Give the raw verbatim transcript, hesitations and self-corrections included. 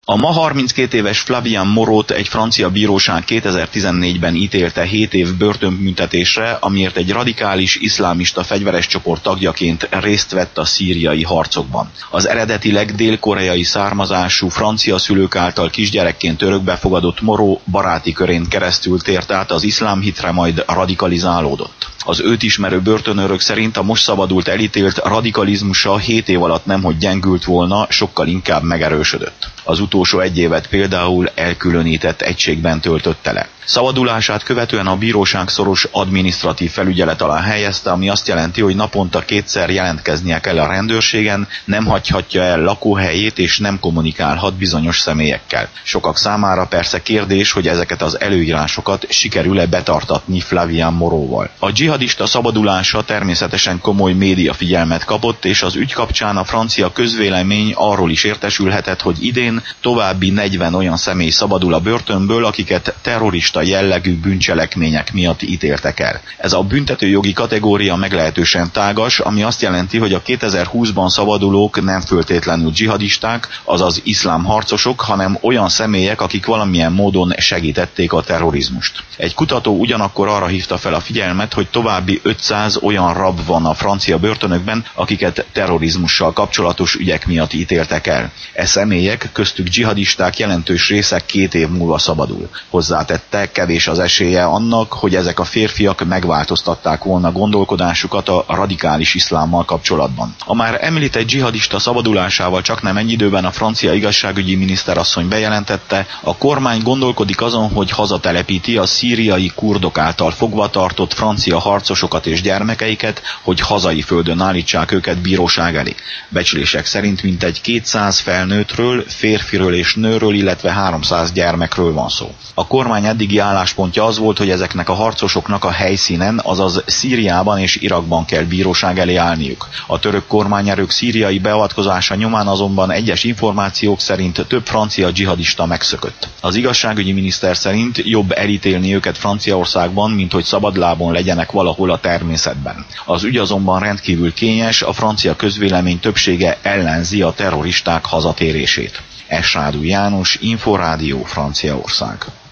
A ma harminckét éves Flavien Moreau-t egy francia bíróság kétezer-tizennégyben ítélte hét év börtönbüntetésre, amiért egy radikális iszlámista fegyveres csoport tagjaként részt vett a szíriai harcokban. Az eredetileg dél-koreai származású francia szülők által kisgyerekként örökbefogadott Moreau baráti körén keresztül tért át az iszlám hitre, majd radikalizálódott. Az őt ismerő börtönőrök szerint a most szabadult elítélt radikalizmusa hét év alatt nemhogy gyengült volna, sokkal inkább megerősödött. Az utolsó egy évet például elkülönített egységben töltötte le. Szabadulását követően a bíróság szoros adminisztratív felügyelet alá helyezte, ami azt jelenti, hogy naponta kétszer jelentkeznie kell a rendőrségen, nem hagyhatja el lakóhelyét és nem kommunikálhat bizonyos személyekkel. Sokak számára persze kérdés, hogy ezeket az előírásokat sikerül-e betartatni Flavien Moreau-val. A dzsihadista szabadulása természetesen komoly média figyelmet kapott, és az ügy kapcsán a francia közvélemény arról is értesülhetett, hogy idén további negyven olyan személy szabadul a börtönből, akiket terrorista jellegű bűncselekmények miatt ítéltek el. Ez a büntetőjogi kategória meglehetősen tágas, ami azt jelenti, hogy a kétezer-húszban szabadulók nem föltétlenül dzsihadisták, azaz iszlám harcosok, hanem olyan személyek, akik valamilyen módon segítették a terrorizmust. Egy kutató ugyanakkor arra hívta fel a figyelmet, hogy további ötszáz olyan rab van a francia börtönökben, akiket terrorizmussal kapcsolatos ügyek miatt ítéltek el. E személyek, köztük dzsihadisták jelentős része két év múlva szabadul. Hozzátette, kevés az esélye annak, hogy ezek a férfiak megváltoztatták volna gondolkodásukat a radikális iszlámmal kapcsolatban. A már említett dzsihadista szabadulásával csaknem ennyi időben a francia igazságügyi miniszterasszony bejelentette, a kormány gondolkodik azon, hogy hazatelepíti a szíriai kurdok által fogva tartott francia harcosokat és gyermekeiket, hogy hazai földön állítsák őket bíróság elé. Becslések szerint mintegy kétszáz felnőttről, férfiről és nőről, illetve háromszáz gyermekről van szó. A kormány eddigi álláspontja az volt, hogy ezeknek a harcosoknak a helyszínen, azaz Szíriában és Irakban kell bíróság elé állniuk. A török kormányerők szíriai beavatkozása nyomán azonban egyes információk szerint több francia dzsihadista megszökött. Az igazságügyi miniszter szerint jobb elítélni őket Franciaországban, mint hogy szabadlábon legyenek valahol a természetben. Az ügy azonban rendkívül kényes, a francia közvélemény többsége ellenzi a terroristák hazatérését. Esrádú János, Inforádió, Franciaország.